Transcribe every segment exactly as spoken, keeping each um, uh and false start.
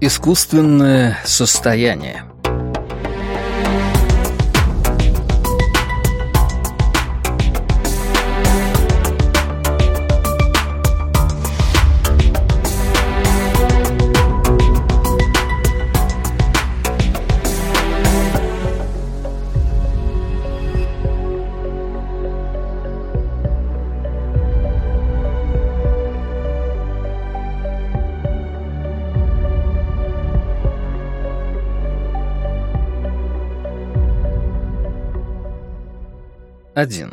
Искусственное состояние. Один.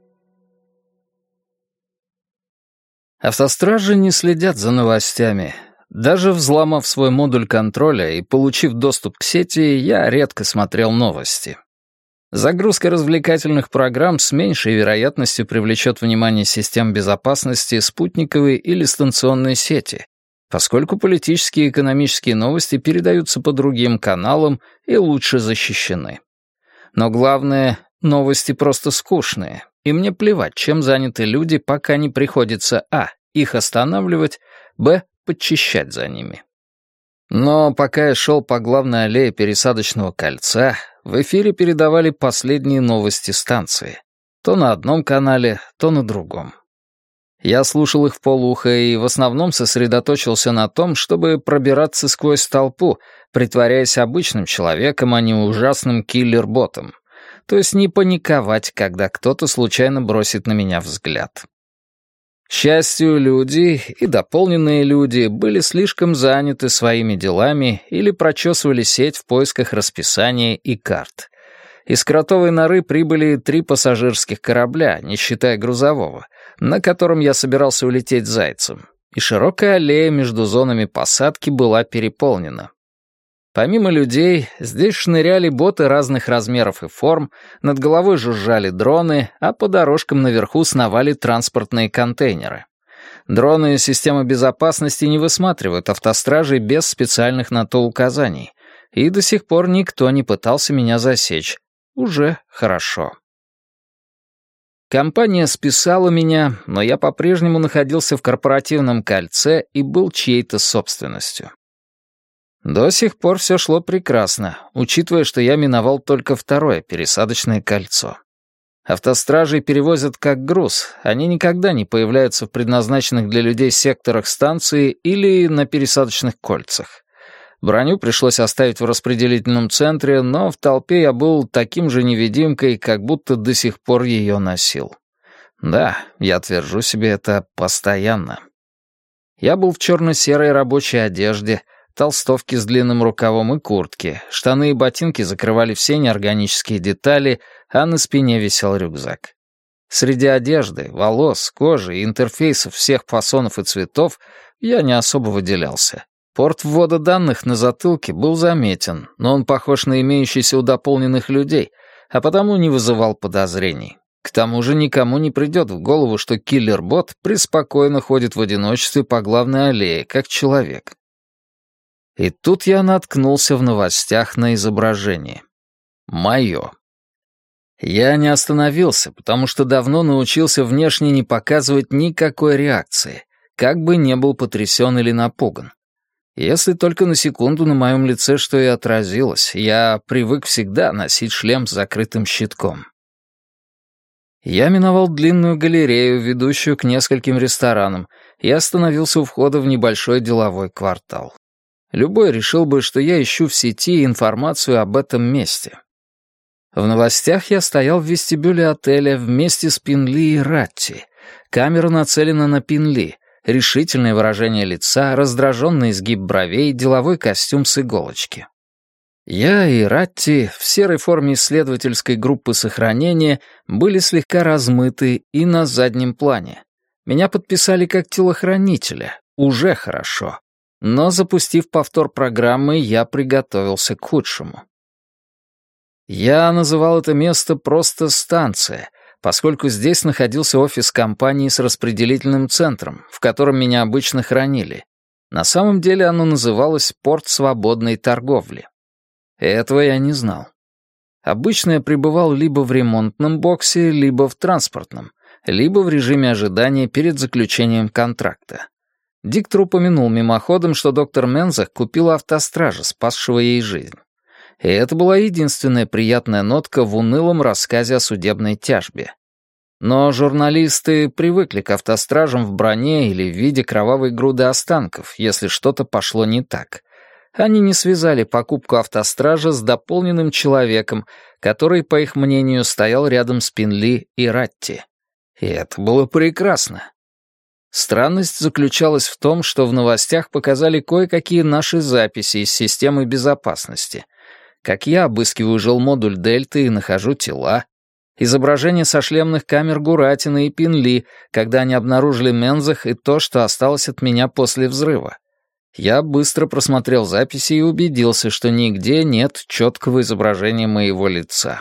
Автостражи не следят за новостями. Даже взломав свой модуль контроля и получив доступ к сети, я редко смотрел новости. Загрузка развлекательных программ с меньшей вероятностью привлечет внимание систем безопасности спутниковой или станционной сети, поскольку политические и экономические новости передаются по другим каналам и лучше защищены. Но главное — новости просто скучные, и мне плевать, чем заняты люди, пока не приходится а. их останавливать, б. подчищать за ними. Но пока я шел по главной аллее пересадочного кольца, в эфире передавали последние новости станции. То на одном канале, то на другом. Я слушал их вполуха и в основном сосредоточился на том, чтобы пробираться сквозь толпу, притворяясь обычным человеком, а не ужасным киллер-ботом. То есть не паниковать, когда кто-то случайно бросит на меня взгляд. К счастью, люди и дополненные люди были слишком заняты своими делами или прочесывали сеть в поисках расписания и карт. Из кротовой норы прибыли три пассажирских корабля, не считая грузового, на котором я собирался улететь зайцем, и широкая аллея между зонами посадки была переполнена. Помимо людей, здесь шныряли боты разных размеров и форм, над головой жужжали дроны, а по дорожкам наверху сновали транспортные контейнеры. Дроны и система безопасности не высматривают автостражей без специальных на то указаний, и до сих пор никто не пытался меня засечь. Уже хорошо. Компания списала меня, но я по-прежнему находился в корпоративном кольце и был чьей-то собственностью. До сих пор все шло прекрасно, учитывая, что я миновал только второе пересадочное кольцо. Автостражей перевозят как груз, они никогда не появляются в предназначенных для людей секторах станции или на пересадочных кольцах. Броню пришлось оставить в распределительном центре, но в толпе я был таким же невидимкой, как будто до сих пор ее носил. Да, я твержу себе это постоянно. Я был в черно-серой рабочей одежде, толстовки с длинным рукавом и куртки, штаны и ботинки закрывали все неорганические детали, а на спине висел рюкзак. Среди одежды, волос, кожи и интерфейсов всех фасонов и цветов я не особо выделялся. Порт ввода данных на затылке был заметен, но он похож на имеющийся у дополненных людей, а потому не вызывал подозрений. К тому же никому не придет в голову, что киллер-бот преспокойно ходит в одиночестве по главной аллее, как человек. И тут я наткнулся в новостях на изображение. Мое. Я не остановился, потому что давно научился внешне не показывать никакой реакции, как бы не был потрясен или напуган. Если только на секунду на моем лице что и отразилось, я привык всегда носить шлем с закрытым щитком. Я миновал длинную галерею, ведущую к нескольким ресторанам, и остановился у входа в небольшой деловой квартал. Любой решил бы, что я ищу в сети информацию об этом месте. В новостях я стоял в вестибюле отеля вместе с Пинли и Ратти. Камера нацелена на Пинли. Решительное выражение лица, раздраженный изгиб бровей, деловой костюм с иголочки. Я и Ратти в серой форме исследовательской группы сохранения были слегка размыты и на заднем плане. Меня подписали как телохранителя. Уже хорошо. Но, запустив повтор программы, я приготовился к худшему. Я называл это место просто «станция», поскольку здесь находился офис компании с распределительным центром, в котором меня обычно хранили. На самом деле оно называлось «Порт свободной торговли». Этого я не знал. Обычно я пребывал либо в ремонтном боксе, либо в транспортном, либо в режиме ожидания перед заключением контракта. Диктор упомянул мимоходом, что доктор Мензах купил автостража, спасшего ей жизнь. И это была единственная приятная нотка в унылом рассказе о судебной тяжбе. Но журналисты привыкли к автостражам в броне или в виде кровавой груды останков, если что-то пошло не так. Они не связали покупку автостража с дополненным человеком, который, по их мнению, стоял рядом с Пинли и Ратти. И это было прекрасно. Странность заключалась в том, что в новостях показали кое-какие наши записи из системы безопасности. Как я обыскиваю жилмодуль Дельты и нахожу тела. Изображения со шлемных камер Гуратина и Пинли, когда они обнаружили Мензах и то, что осталось от меня после взрыва. Я быстро просмотрел записи и убедился, что нигде нет четкого изображения моего лица.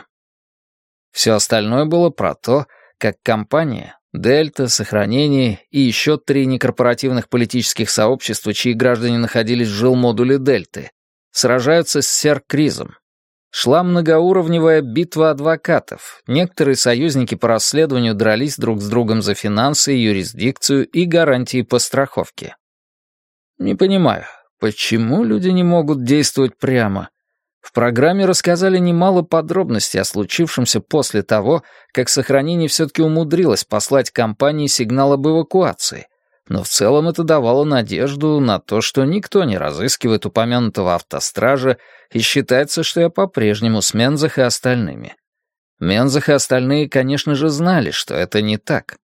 Все остальное было про то, как компания, Дельта, Сохранение и еще три некорпоративных политических сообщества, чьи граждане находились в жилмодуле Дельты, сражаются с Сер-Кризом. Шла многоуровневая битва адвокатов. Некоторые союзники по расследованию дрались друг с другом за финансы, юрисдикцию и гарантии по страховке. Не понимаю, почему люди не могут действовать прямо? В программе рассказали немало подробностей о случившемся после того, как Сохранение все-таки умудрилось послать компании сигнал об эвакуации, но в целом это давало надежду на то, что никто не разыскивает упомянутого автостража и считается, что я по-прежнему с Мензах и остальными. Мензах и остальные, конечно же, знали, что это не так.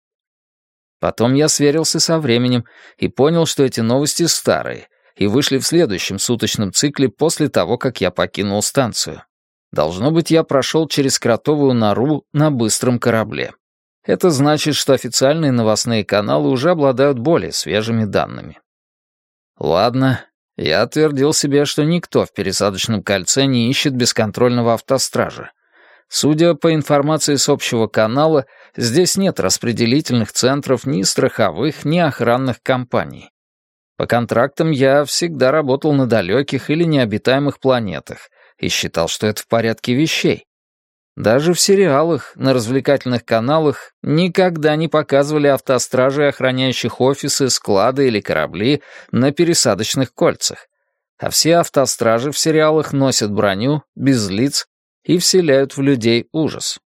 Потом я сверился со временем и понял, что эти новости старые, и вышли в следующем суточном цикле после того, как я покинул станцию. Должно быть, я прошел через кротовую нору на быстром корабле. Это значит, что официальные новостные каналы уже обладают более свежими данными. Ладно, я твердил себе, что никто в пересадочном кольце не ищет бесконтрольного автостража. Судя по информации с общего канала, здесь нет распределительных центров ни страховых, ни охранных компаний. По контрактам я всегда работал на далеких или необитаемых планетах и считал, что это в порядке вещей. Даже в сериалах на развлекательных каналах никогда не показывали автостражей, охраняющих офисы, склады или корабли на пересадочных кольцах. А все автостражи в сериалах носят броню, без лиц и вселяют в людей ужас.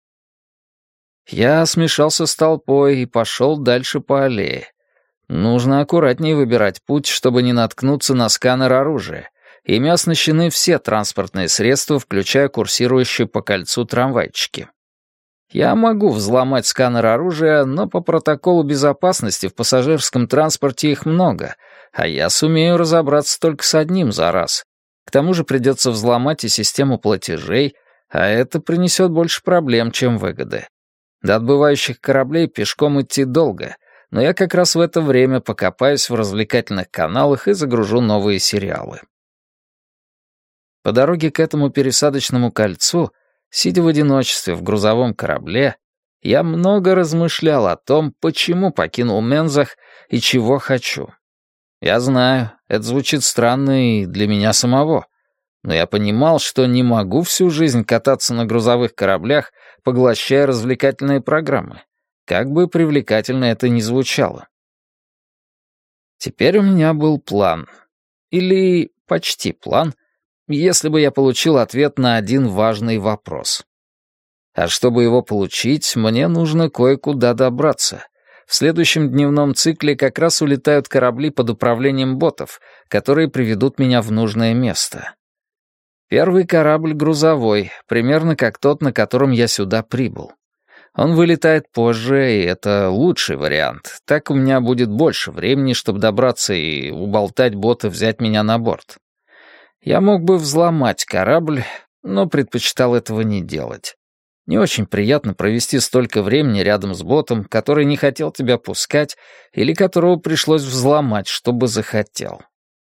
Я смешался с толпой и пошел дальше по аллее. Нужно аккуратнее выбирать путь, чтобы не наткнуться на сканер оружия. Ими оснащены все транспортные средства, включая курсирующие по кольцу трамвайчики. Я могу взломать сканер оружия, но по протоколу безопасности в пассажирском транспорте их много, а я сумею разобраться только с одним за раз. К тому же придется взломать и систему платежей, а это принесет больше проблем, чем выгоды. До отбывающих кораблей пешком идти долго, но я как раз в это время покопаюсь в развлекательных каналах и загружу новые сериалы. По дороге к этому пересадочному кольцу, сидя в одиночестве в грузовом корабле, я много размышлял о том, почему покинул Мензах и чего хочу. Я знаю, это звучит странно и для меня самого, но я понимал, что не могу всю жизнь кататься на грузовых кораблях, поглощая развлекательные программы, как бы привлекательно это ни звучало. Теперь у меня был план. Или почти план, если бы я получил ответ на один важный вопрос. А чтобы его получить, мне нужно кое-куда добраться. В следующем дневном цикле как раз улетают корабли под управлением ботов, которые приведут меня в нужное место. Первый корабль грузовой, примерно как тот, на котором я сюда прибыл. Он вылетает позже, и это лучший вариант. Так у меня будет больше времени, чтобы добраться и уболтать бота взять меня на борт. Я мог бы взломать корабль, но предпочитал этого не делать. Не очень приятно провести столько времени рядом с ботом, который не хотел тебя пускать или которого пришлось взломать, чтобы захотел.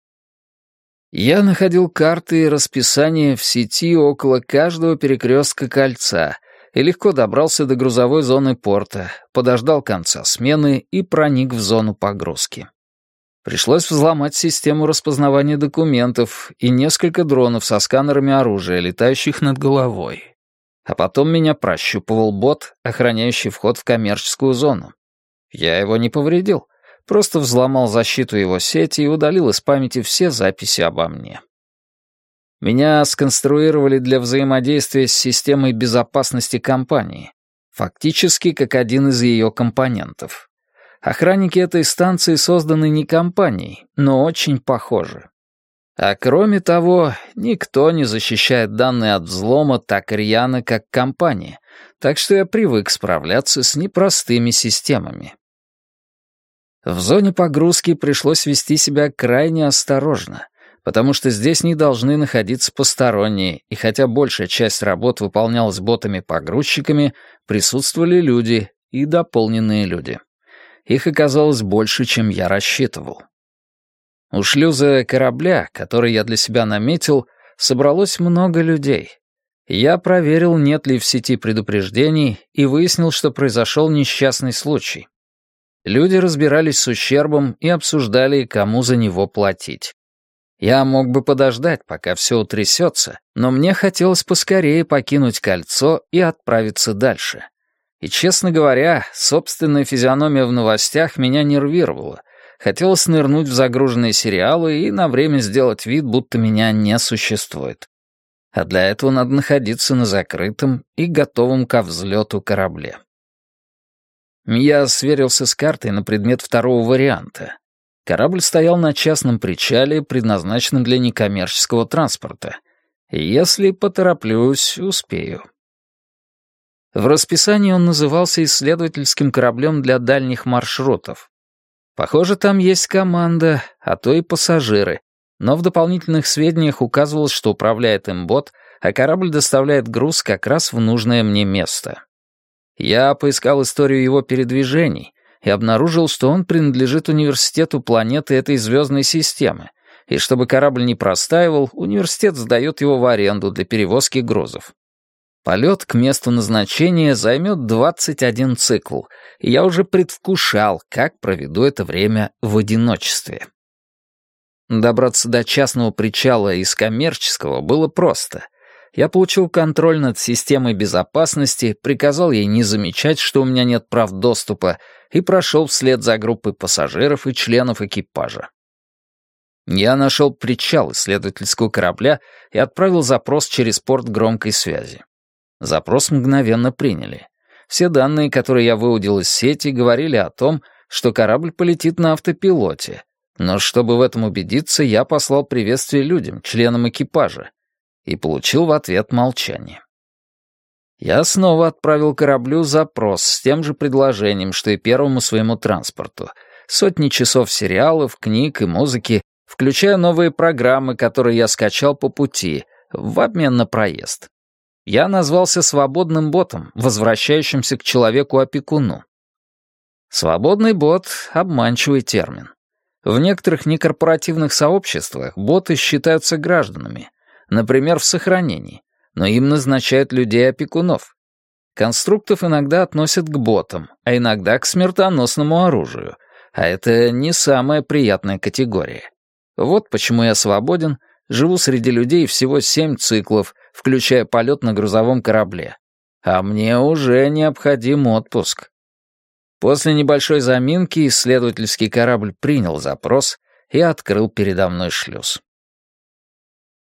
Я находил карты и расписание в сети около каждого перекрестка кольца и легко добрался до грузовой зоны порта, подождал конца смены и проник в зону погрузки. Пришлось взломать систему распознавания документов и несколько дронов со сканерами оружия, летающих над головой. А потом меня прощупывал бот, охраняющий вход в коммерческую зону. Я его не повредил, Просто взломал защиту его сети и удалил из памяти все записи обо мне. Меня сконструировали для взаимодействия с системой безопасности компании, фактически как один из ее компонентов. Охранники этой станции созданы не компанией, но очень похожи. А кроме того, никто не защищает данные от взлома так рьяно, как компания, так что я привык справляться с непростыми системами. В зоне погрузки пришлось вести себя крайне осторожно, потому что здесь не должны находиться посторонние, и хотя большая часть работ выполнялась ботами-погрузчиками, присутствовали люди и дополненные люди. Их оказалось больше, чем я рассчитывал. У шлюза корабля, который я для себя наметил, собралось много людей. Я проверил, нет ли в сети предупреждений, и выяснил, что произошел несчастный случай. Люди разбирались с ущербом и обсуждали, кому за него платить. Я мог бы подождать, пока все утрясется, но мне хотелось поскорее покинуть кольцо и отправиться дальше. И, честно говоря, собственная физиономия в новостях меня нервировала. Хотелось нырнуть в загруженные сериалы и на время сделать вид, будто меня не существует. А для этого надо находиться на закрытом и готовом ко взлету корабле. Я сверился с картой на предмет второго варианта. Корабль стоял на частном причале, предназначенном для некоммерческого транспорта. И если потороплюсь, успею. В расписании он назывался исследовательским кораблем для дальних маршрутов. Похоже, там есть команда, а то и пассажиры, но в дополнительных сведениях указывалось, что управляет им бот, а корабль доставляет груз как раз в нужное мне место. Я поискал историю его передвижений и обнаружил, что он принадлежит университету планеты этой звездной системы, и чтобы корабль не простаивал, университет сдает его в аренду для перевозки грузов. Полет к месту назначения займет двадцать один цикл, и я уже предвкушал, как проведу это время в одиночестве. Добраться до частного причала из коммерческого было просто. Я получил контроль над системой безопасности, приказал ей не замечать, что у меня нет прав доступа, и прошел вслед за группой пассажиров и членов экипажа. Я нашел причал исследовательского корабля и отправил запрос через порт громкой связи. Запрос мгновенно приняли. Все данные, которые я выудил из сети, говорили о том, что корабль полетит на автопилоте, но чтобы в этом убедиться, я послал приветствие людям, членам экипажа, и получил в ответ молчание. Я снова отправил кораблю запрос с тем же предложением, что и первому своему транспорту. Сотни часов сериалов, книг и музыки, включая новые программы, которые я скачал по пути, в обмен на проезд. Я назвался свободным ботом, возвращающимся к человеку-опекуну. Свободный бот — обманчивый термин. В некоторых некорпоративных сообществах боты считаются гражданами, например, в сохранении, но им назначают людей-опекунов. Конструктов иногда относят к ботам, а иногда к смертоносному оружию, а это не самая приятная категория. Вот почему я свободен, живу среди людей всего семь циклов, включая полет на грузовом корабле. А мне уже необходим отпуск. После небольшой заминки исследовательский корабль принял запрос и открыл передо мной шлюз.